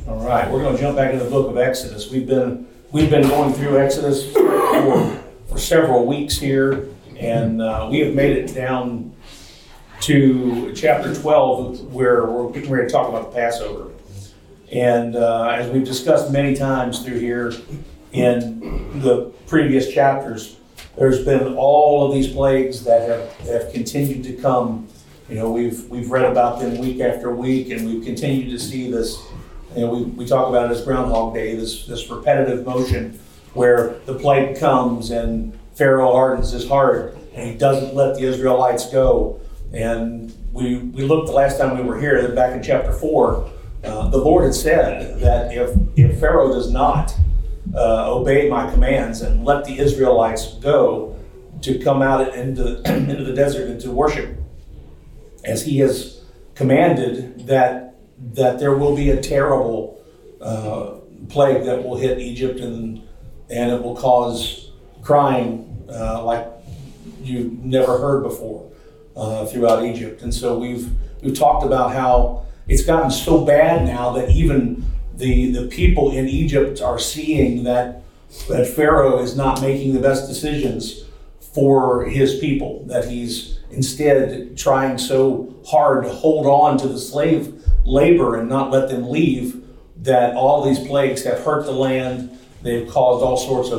All right, we're going to jump back into the book of Exodus. We've been going through Exodus for several weeks here, and we have made it down to chapter 12, where we're getting ready to talk about the Passover. And as we've discussed many times through here in the previous chapters, there's been all of these plagues that have continued to come. You know, we've read about them week after week, and we've continued to see this. You know, we talk about it as Groundhog Day, this repetitive motion where the plague comes and Pharaoh hardens his heart and he doesn't let the Israelites go. And we looked the last time we were here, that back in chapter 4, the Lord had said that if Pharaoh does not obey my commands and let the Israelites go to come out into the desert and to worship as he has commanded, that there will be a terrible plague that will hit Egypt, and it will cause crying like you've never heard before throughout Egypt. And so we've talked about how it's gotten so bad now that even the people in Egypt are seeing that Pharaoh is not making the best decisions for his people, that he's instead trying so hard to hold on to the slave labor and not let them leave, that all these plagues have hurt the land. They've caused all sorts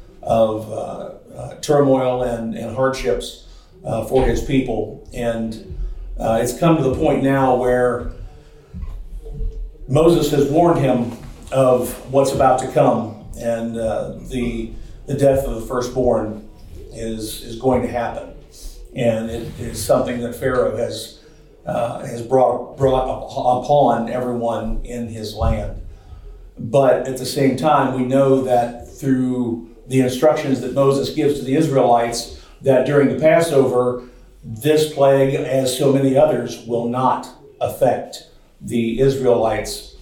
of turmoil and hardships for his people. And it's come to the point now where Moses has warned him of what's about to come, and the death of the firstborn is going to happen. And it is something that Pharaoh has brought upon everyone in his land. But at the same time, we know that through the instructions that Moses gives to the Israelites, that during the Passover, this plague, as so many others, will not affect the Israelites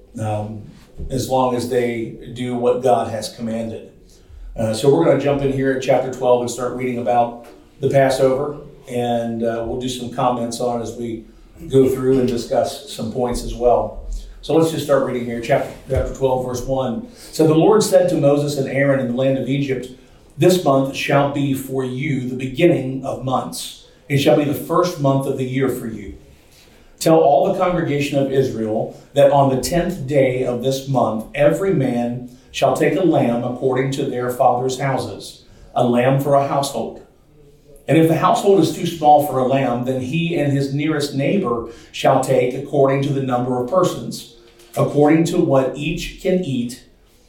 as long as they do what God has commanded. So we're going to jump in here at chapter 12 and start reading about the Passover, and we'll do some comments on it as we go through and discuss some points as well. So let's just start reading here. Chapter 12, verse 1. So the Lord said to Moses and Aaron in the land of Egypt, "This month shall be for you the beginning of months. It shall be the first month of the year for you. Tell all the congregation of Israel that on the 10th day of this month, every man shall take a lamb according to their father's houses, a lamb for a household. And if the household is too small for a lamb, then he and his nearest neighbor shall take according to the number of persons. According to what each can eat,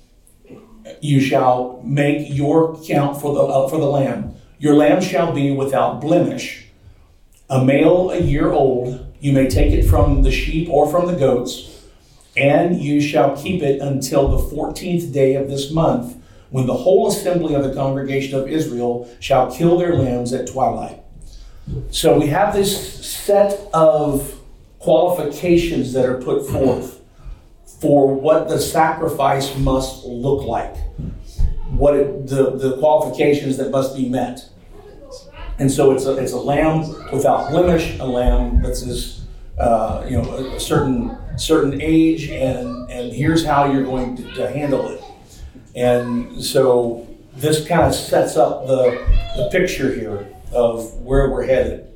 you shall make your count for the lamb. Your lamb shall be without blemish, a male a year old. You may take it from the sheep or from the goats, and you shall keep it until the 14th day of this month, when the whole assembly of the congregation of Israel shall kill their lambs at twilight." So we have this set of qualifications that are put forth for what the sacrifice must look like, the qualifications that must be met. And so it's a lamb without blemish, a lamb that's a certain age, and here's how you're going to handle it. And so this kind of sets up the picture here of where we're headed.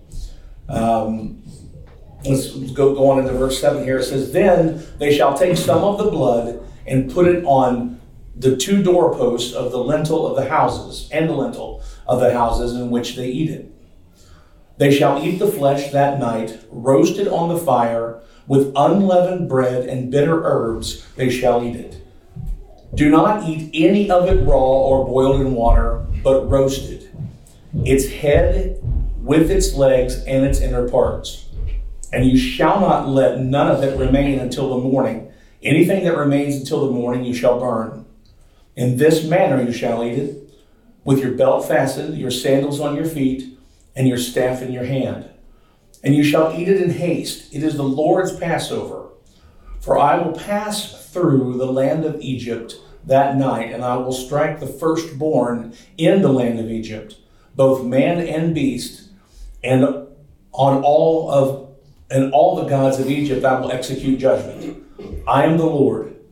Let's go on into verse 7 here. It says, "Then they shall take some of the blood and put it on the two doorposts of the lintel of the houses, and the lintel of the houses in which they eat it. They shall eat the flesh that night, roasted on the fire, with unleavened bread and bitter herbs they shall eat it. Do not eat any of it raw or boiled in water, but roasted, its head with its legs and its inner parts. And you shall not let none of it remain until the morning. Anything that remains until the morning you shall burn. In this manner you shall eat it, with your belt fastened, your sandals on your feet, and your staff in your hand. And you shall eat it in haste. It is the Lord's Passover. For I will pass through the land of Egypt that night, and I will strike the firstborn in the land of Egypt, both man and beast, and on all the gods of Egypt I will execute judgment. I am the Lord.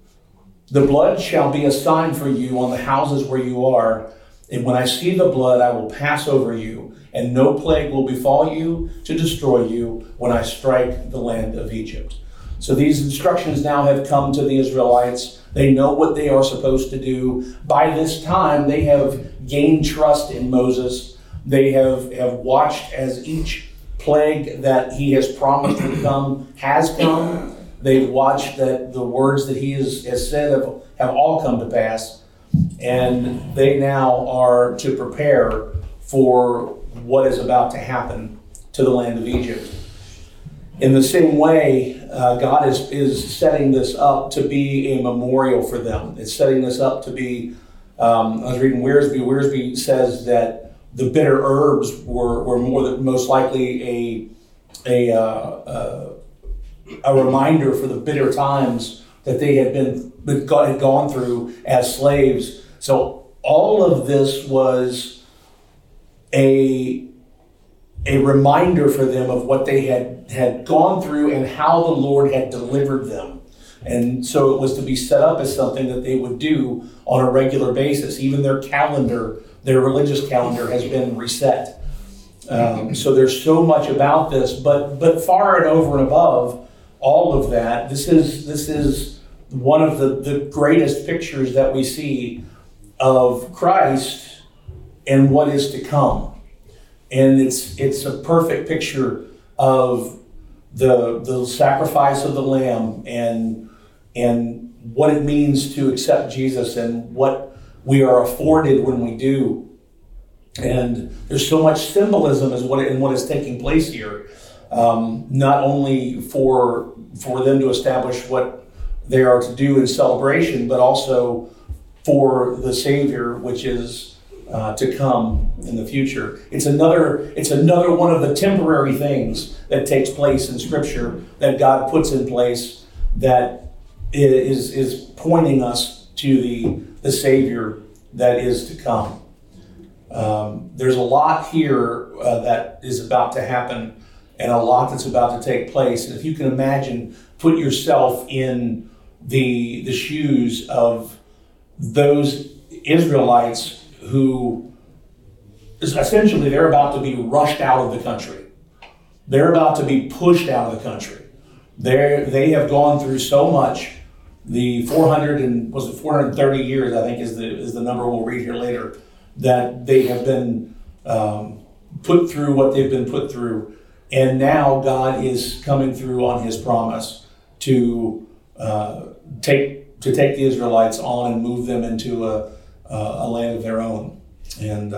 The blood shall be a sign for you on the houses where you are. And when I see the blood, I will pass over you, and no plague will befall you to destroy you when I strike the land of Egypt. So these instructions now have come to the Israelites. They know what they are supposed to do. By this time, they have gained trust in Moses. They have watched as each plague that he has promised would come has come. They've watched that the words that he has said have all come to pass. And they now are to prepare for what is about to happen to the land of Egypt. In the same way, God is setting this up to be a memorial for them. It's setting this up to be, I was reading Wiersbe. Wiersbe says that the bitter herbs were most likely a reminder for the bitter times that they had gone through as slaves. So all of this was a reminder for them of what they had gone through and how the Lord had delivered them. And so it was to be set up as something that they would do on a regular basis. Even their calendar, their religious calendar, has been reset. So there's so much about this, but far and over and above all of that, this is one of the greatest pictures that we see of Christ and what is to come. And it's a perfect picture of the sacrifice of the Lamb and what it means to accept Jesus and what we are afforded when we do. And there's so much symbolism in what is taking place here, not only for them to establish what they are to do in celebration, but also for the Savior, which is to come in the future. It's another one of the temporary things that takes place in Scripture that God puts in place that is pointing us to the Savior that is to come. There's a lot here that is about to happen and a lot that's about to take place. And if you can imagine, put yourself in the shoes of those Israelites who essentially they're about to be rushed out of the country. They're about to be pushed out of the country. They have gone through so much. The 430 years, I think, is the number we'll read here later, that they have been put through what they've been put through. And now God is coming through on his promise to take the Israelites on and move them into a land of their own. And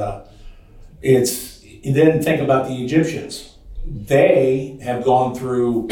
then think about the Egyptians. They have gone through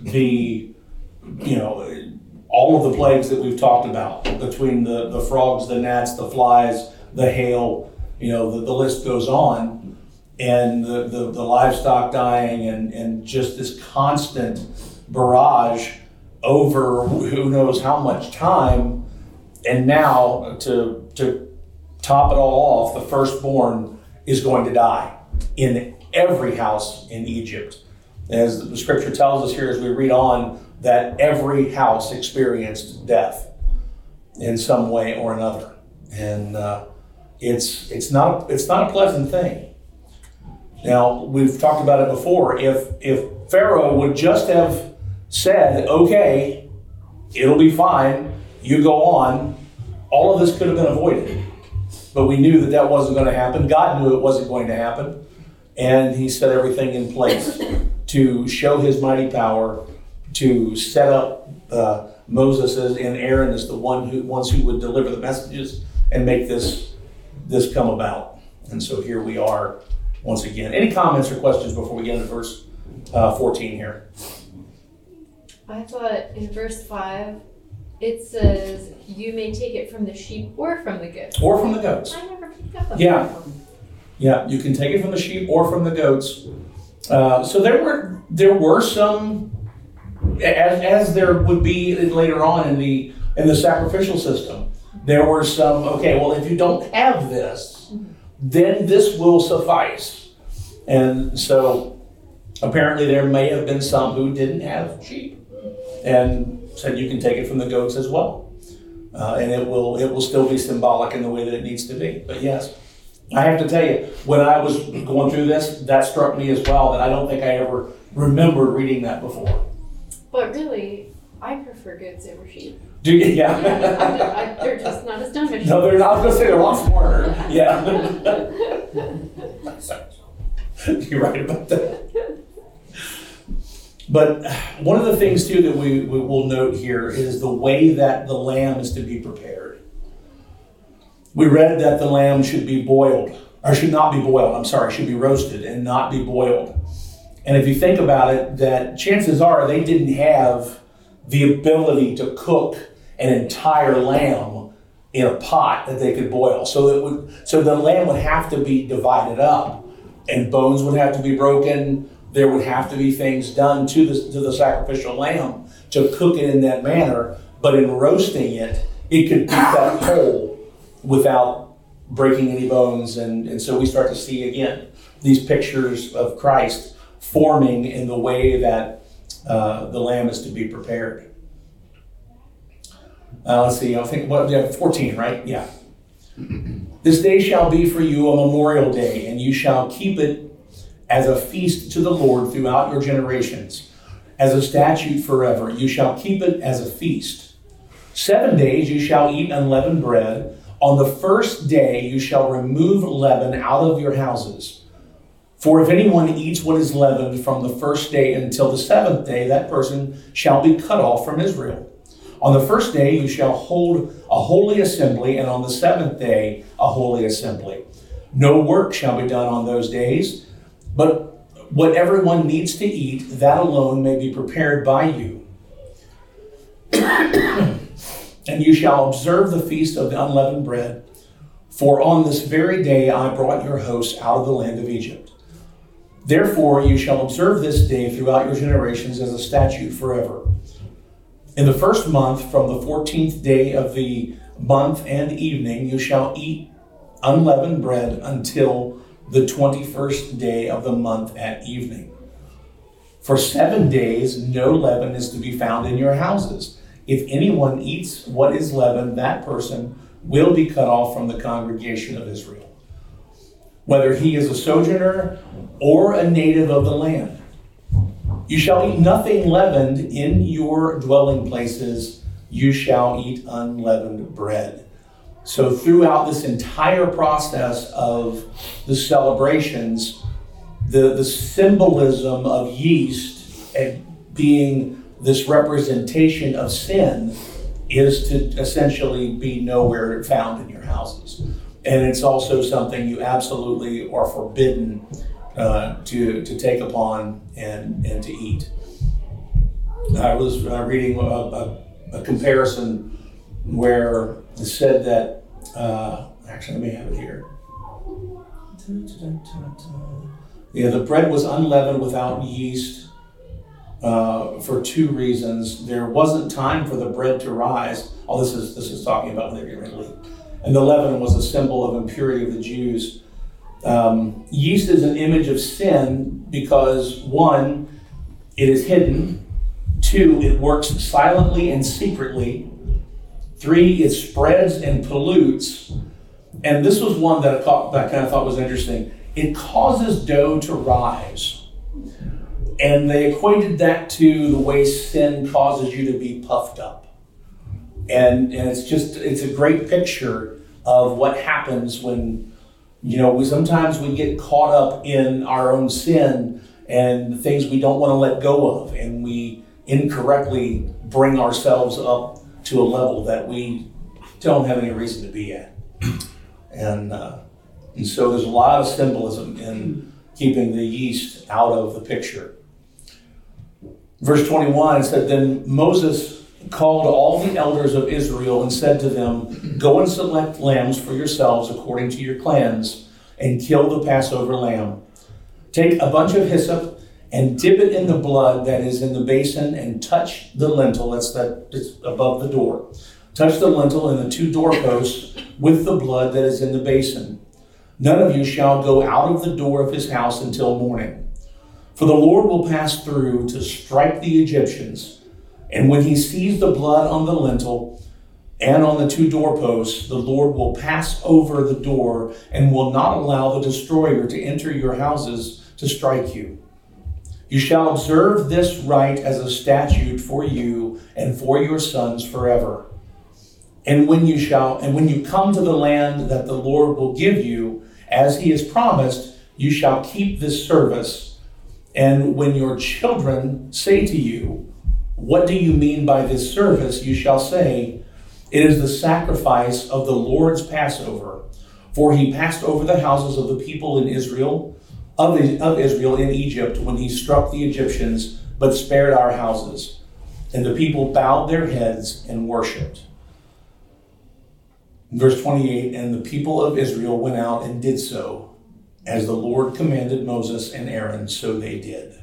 all of the plagues that we've talked about, between the frogs, the gnats, the flies, the hail, the list goes on, and the livestock dying and just this constant barrage over who knows how much time. And now to top it all off, the firstborn is going to die in every house in Egypt. As the scripture tells us here as we read on, that every house experienced death in some way or another. And it's not a pleasant thing. Now, we've talked about it before. If Pharaoh would just have said, okay, it'll be fine, you go on, all of this could have been avoided. But we knew that wasn't going to happen. God knew it wasn't going to happen. And he set everything in place to show his mighty power, to set up Moses and Aaron as the ones who would deliver the messages and make this come about. And so here we are once again. Any comments or questions before we get into verse 14 here? I thought in verse 5, it says, you may take it from the sheep or from the goats. Or from the goats. I never picked up on that. Yeah, you can take it from the sheep or from the goats. So there were some, as there would be later on in the sacrificial system, there were some, okay, well, if you don't have this, then this will suffice. And so apparently there may have been some who didn't have sheep and said you can take it from the goats as well. And it will still be symbolic in the way that it needs to be. But yes, I have to tell you, when I was going through this, that struck me as well, that I don't think I ever remembered reading that before. But really, I prefer goats over sheep. Do you? Yeah. They're just not as dumb as sheep. No, they're not. I was going to say they're a lot smarter. Yeah. You're right about that. But one of the things, too, that we will note here is the way that the lamb is to be prepared. We read that the lamb should be boiled, or should not be boiled, should be roasted and not be boiled. And if you think about it, that chances are they didn't have the ability to cook an entire lamb in a pot that they could boil. So the lamb would have to be divided up, and bones would have to be broken. There would have to be things done to the sacrificial lamb to cook it in that manner. But in roasting it, it could keep that whole without breaking any bones. And so we start to see, again, these pictures of Christ forming in the way that the lamb is to be prepared. Let's see, I think, 14, right? Yeah. This day shall be for you a memorial day, and you shall keep it as a feast to the Lord throughout your generations, as a statute forever. You shall keep it as a feast. 7 days you shall eat unleavened bread. On the first day you shall remove leaven out of your houses. For if anyone eats what is leavened from the first day until the 7th day, that person shall be cut off from Israel. On the first day you shall hold a holy assembly, and on the 7th day a holy assembly. No work shall be done on those days, but what everyone needs to eat, that alone may be prepared by you. And you shall observe the feast of the unleavened bread, for on this very day I brought your hosts out of the land of Egypt. Therefore you shall observe this day throughout your generations as a statute forever. In the first month, from the 14th day of the month and evening, you shall eat unleavened bread until the 21st day of the month at evening. For 7 days, no leaven is to be found in your houses. If anyone eats what is leavened, that person will be cut off from the congregation of Israel, whether he is a sojourner or a native of the land. You shall eat nothing leavened in your dwelling places. You shall eat unleavened bread. So throughout this entire process of the celebrations, the symbolism of yeast and being this representation of sin is to essentially be nowhere found in your houses. And it's also something you absolutely are forbidden to take upon and to eat. I was reading a comparison where it said that, actually I may have it here. Yeah, the bread was unleavened without yeast for 2 reasons. There wasn't time for the bread to rise. Oh, this is talking about when they were getting ready to leave. And the leaven was a symbol of impurity of the Jews. Yeast is an image of sin because 1, it is hidden. 2, it works silently and secretly. 3, it spreads and pollutes. And this was one that I kind of thought was interesting. It causes dough to rise. And they equated that to the way sin causes you to be puffed up. And it's a great picture of what happens when, sometimes we get caught up in our own sin and the things we don't want to let go of, and we incorrectly bring ourselves up to a level that we don't have any reason to be at. And so there's a lot of symbolism in keeping the yeast out of the picture. Verse 21, it said, Then Moses called all the elders of Israel and said to them, Go and select lambs for yourselves according to your clans, and kill the Passover lamb. Take a bunch of hyssop and dip it in the blood that is in the basin, and touch the lintel, it's above the door. Touch the lintel and the 2 doorposts with the blood that is in the basin. None of you shall go out of the door of his house until morning. For the Lord will pass through to strike the Egyptians. And when he sees the blood on the lintel and on the 2 doorposts, the Lord will pass over the door and will not allow the destroyer to enter your houses to strike you. You shall observe this rite as a statute for you and for your sons forever. And when you come to the land that the Lord will give you, as he has promised, you shall keep this service. And when your children say to you, what do you mean by this service? You shall say, it is the sacrifice of the Lord's Passover. For he passed over the houses of the people in Israel, of Israel in Egypt, when he struck the Egyptians, but spared our houses. And the people bowed their heads and worshipped. Verse 28, and the people of Israel went out and did so, as the Lord commanded Moses and Aaron, so they did.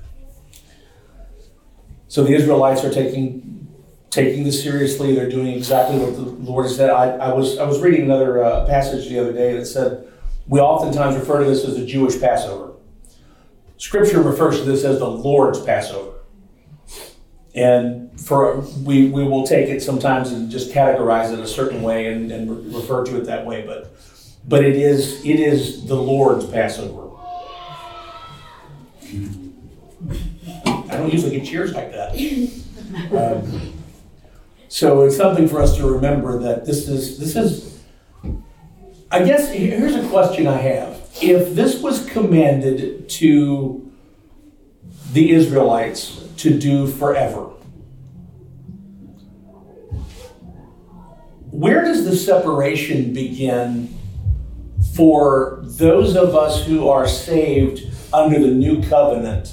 So the Israelites are taking this seriously. They're doing exactly what the Lord has said. I was reading another passage the other day that said, we oftentimes refer to this as the Jewish Passover. Scripture refers to this as the Lord's Passover. And we will take it sometimes and just categorize it a certain way and refer to it that way, but it is the Lord's Passover. I don't usually get cheers like that. So it's something for us to remember that this is. I guess here's a question I have. If this was commanded to the Israelites to do forever, where does the separation begin for those of us who are saved under the new covenant?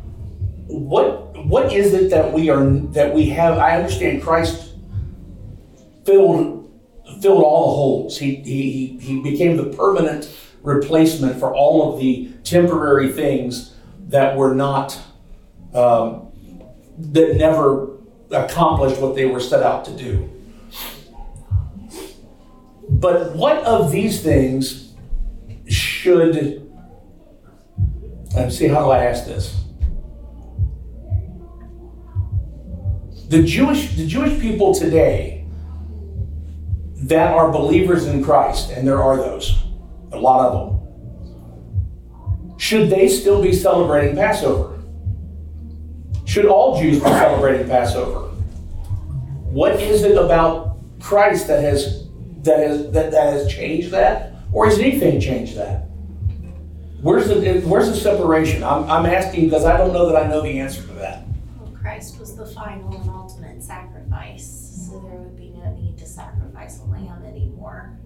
What is it that we have? I understand Christ filled all the holes. He became the permanent replacement for all of the temporary things that were not that never accomplished what they were set out to do. But what of these things should, see, how do I ask this? The Jewish people today that are believers in Christ, and there are those, a lot of them, should they still be celebrating Passover? Should all Jews be celebrating Passover? What is it about Christ that has changed that, or has anything changed that? Where's the separation? I'm asking because I don't know that I know the answer to that. Well, Christ was the final and ultimate sacrifice, so there would be no need to sacrifice a lamb anymore.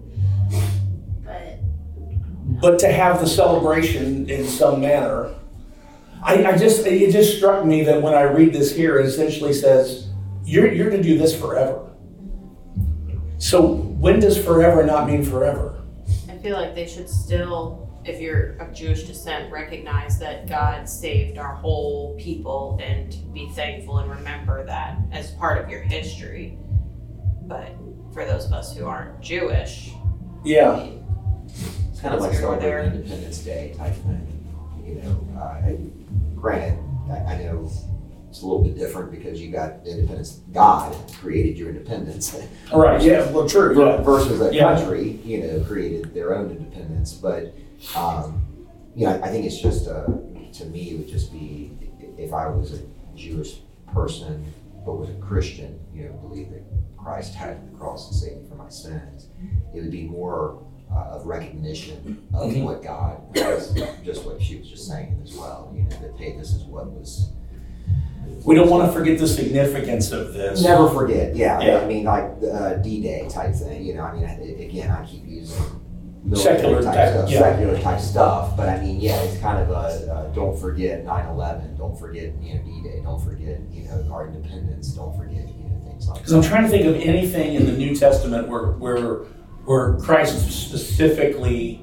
But to have the celebration in some manner, it just struck me that when I read this here, it essentially says you're to do this forever. So when does forever not mean forever? I feel like they should still, if you're of Jewish descent, recognize that God saved our whole people and be thankful and remember that as part of your history. But for those of us who aren't Jewish, yeah, it's kind of like celebrating Independence Day type thing. Granted, I know it's a little bit different because you got independence. God created your independence. Right. Yeah. Well, true. Yeah. Versus a country, created their own independence. But I think it's just to me it would just be if I was a Jewish person but was a Christian, believe that Christ died on the cross and saved me from my sins. It would be more of recognition of what God was, just what she was just saying as well. That hey, this is what was. We don't want to forget the significance of this. Never forget, yeah. I mean, like D-Day type thing. Again, I keep using secular type stuff. But I mean, it's kind of a don't forget 9/11, don't forget D-Day, don't forget our independence, don't forget things like that. Because I'm trying to think of anything in the New Testament where Christ specifically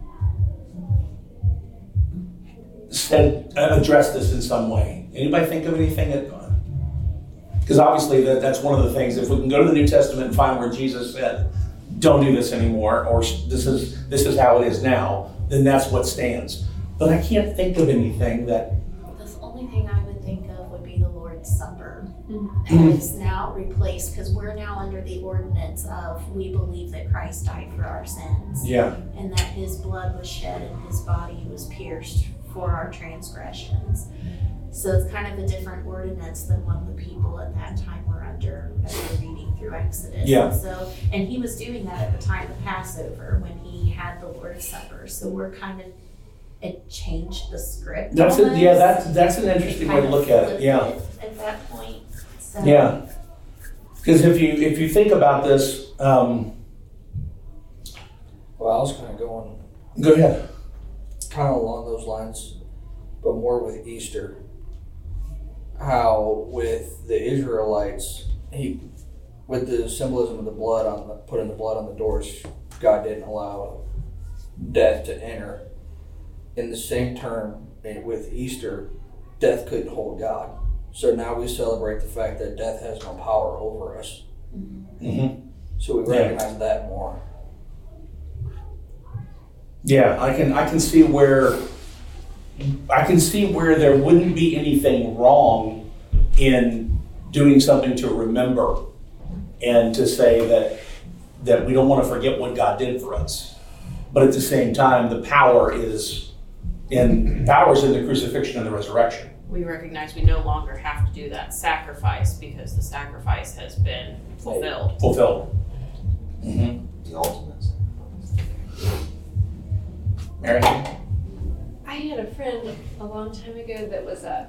addressed this in some way. Anybody think of anything? Because obviously that's one of the things. If we can go to the New Testament and find where Jesus said, "Don't do this anymore," or "This is how it is now," then that's what stands. But I can't think of anything that. the only thing I would think of would be the Lord's Supper. And it's now replaced, because we're now under the ordinance of we believe that Christ died for our sins. Yeah. And that his blood was shed and his body was pierced for our transgressions. So it's kind of a different ordinance than what the people at that time were under as we're reading through Exodus. Yeah. And he was doing that at the time of Passover when he had the Lord's Supper. So we're kind of, it changed the script. That's it. almost. Yeah, that's an interesting way to look at it. Yeah. At that point. So, Yeah. Because if you think about this, Well, I was kind of going go ahead. kind of along those lines, but more with Easter. How with the Israelites, with the symbolism of the blood putting the blood on the doors, God didn't allow death to enter. In the same term, with Easter, death couldn't hold God. So now we celebrate the fact that death has no power over us. Mm-hmm. So we recognize that more. Yeah, I can see where there wouldn't be anything wrong in doing something to remember and to say that we don't want to forget what God did for us. But at the same time, the power is in the crucifixion and the resurrection. We recognize we no longer have to do that sacrifice because the sacrifice has been fulfilled. Mm-hmm. The ultimate. Mary? I had a friend a long time ago that was a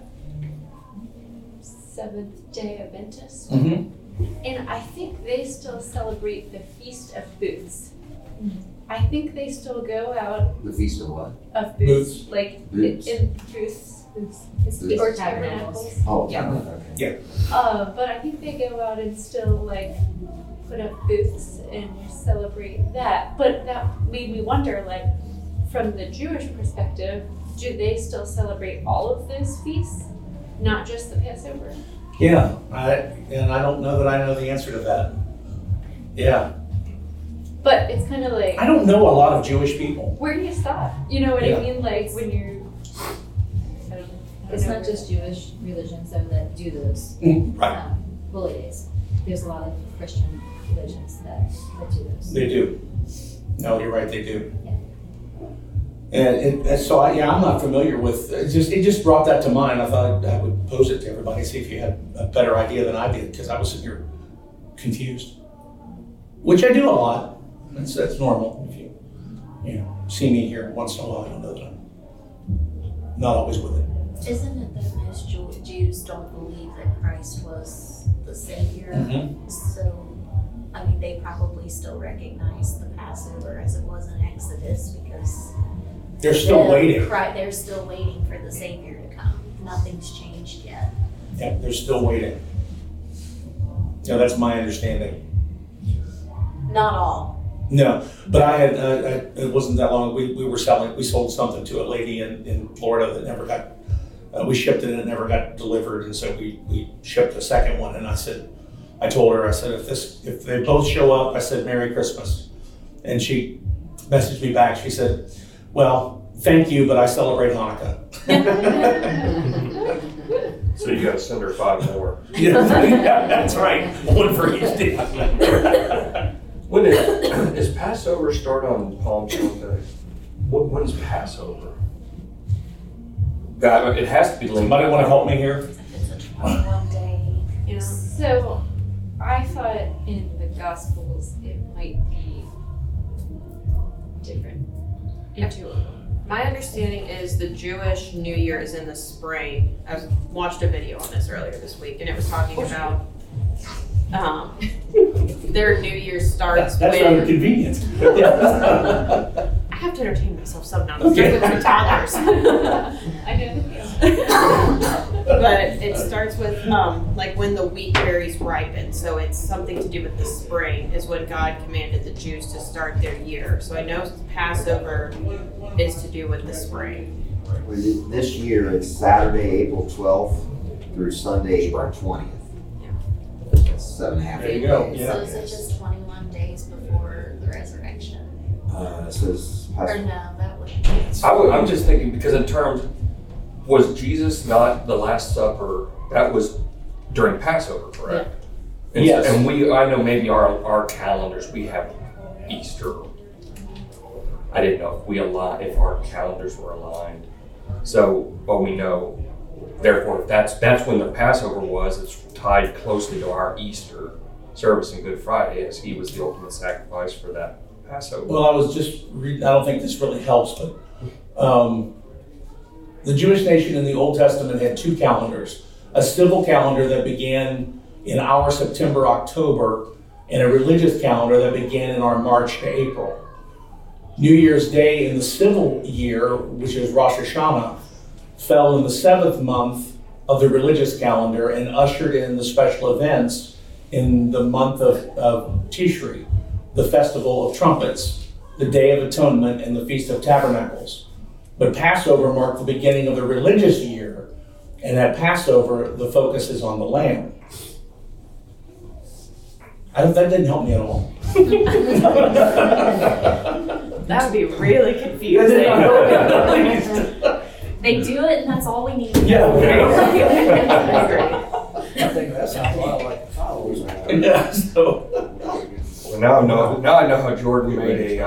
Seventh-day Adventist, Mm-hmm. and I think they still celebrate the Feast of Booths. I think they still go out The Feast of what? of booths, like Booths. in booths, Booths. or tabernacles. Oh, Yeah. okay. But I think they go out and still like put up booths and celebrate that. But that made me wonder, like, from the Jewish perspective, do they still celebrate all of those feasts, not just the Passover? Yeah, I don't know that I know the answer to that. Yeah. But it's kind of like, I don't know a lot of Jewish people. where do you stop? You know what Yeah. I mean? Like when you're, I don't It's know not where- just Jewish religions though that do those Right. holy days. There's a lot of Christian religions that do those. They do. No, you're right, they do. And so I'm not familiar with, it just brought that to mind. I thought I would pose it to everybody, see if you had a better idea than I did, because I was sitting here confused. Which I do a lot. That's normal. If you see me here once in a while, you'll know that I'm not always with it. Isn't it that most Jews don't believe that Christ was the Savior? Mm-hmm. So, I mean, they probably still recognize the Passover as it was in Exodus because They're still waiting. They're still waiting for the Savior to come. Nothing's changed yet. Yeah, they're still waiting. Yeah, that's my understanding. Not all. No, but I had, it wasn't that long, we sold something to a lady in Florida that never got, we shipped it and it never got delivered, and so we shipped a second one, and I told her, I said, if they both show up, I said, Merry Christmas. And she messaged me back, she said, well, thank you, but I celebrate Hanukkah. So you gotta send her 5 more. Yeah, that's right, one for each day. When is Passover start on Palm Sunday? When's Passover? God, it has to be linked. Somebody want to help me here? It's a 21 day. You know, So, I thought in the Gospels it might be different. my understanding is the Jewish New Year is in the spring. I watched a video on this earlier this week, and it was talking about their New Year starts That's rather when convenient. I have to entertain myself somehow. Okay. With my toddlers. I know the deal. But it starts with like when the wheat berries ripen. So it's something to do with the spring is when God commanded the Jews to start their year. So I know Passover is to do with the spring. This year, it's Saturday, April 12th through Sunday, April 20th. That's 7.5 There you go. days. Yeah. So is it just 21 days before the resurrection? It says, Or no, that would. I'm just thinking, because in terms, was Jesus not the Last Supper? That was during Passover, correct? And, Yes. And I know maybe our calendars, we have Easter. I didn't know if our calendars were aligned. So, but we know, therefore, if that's when the Passover was, it's tied closely to our Easter service and Good Friday, as he was the ultimate sacrifice for that Passover. Well, I was just reading, I don't think this really helps, but the Jewish nation in the Old Testament had two calendars. A civil calendar that began in our September, October, and a religious calendar that began in our March to April. New Year's Day in the civil year, which is Rosh Hashanah, fell in the 7th month of the religious calendar and ushered in the special events in the month of Tishri, the Festival of Trumpets, the Day of Atonement, and the Feast of Tabernacles. But Passover marked the beginning of the religious year, and at Passover, the focus is on the Lamb. That didn't help me at all. That would be really confusing. They do it and that's all we need. Yeah. I think that sounds a lot like the followers. Yeah, so. Well, now I know how Jordan made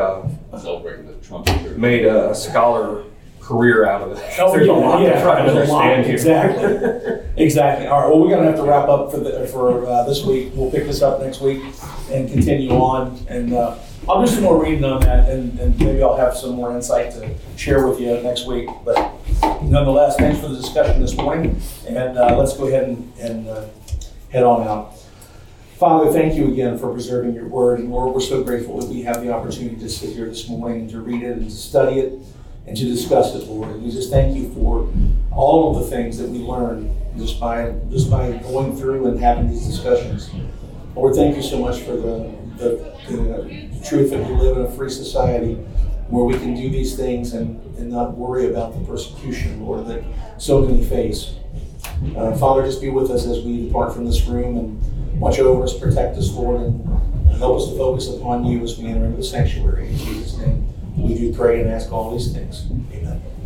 a scholar career out of it. Oh, There's a lot to try to understand here. Exactly. All right. Well, we're going to have to wrap up for this week. We'll pick this up next week and continue on. And I'll do some more reading on that, and maybe I'll have some more insight to share with you next week. But nonetheless, thanks for the discussion this morning, and let's go ahead and head on out. Father, thank you again for preserving your word. And Lord, we're so grateful that we have the opportunity to sit here this morning and to read it and to study it and to discuss it, Lord. And we just thank you for all of the things that we learn just by going through and having these discussions. Lord, thank you so much for the truth that we live in a free society where we can do these things and not worry about the persecution, Lord, that so many face. Father, just be with us as we depart from this room and watch over us, protect us, Lord, and help us to focus upon you as we enter into the sanctuary. In Jesus' name, we do pray and ask all these things. Amen.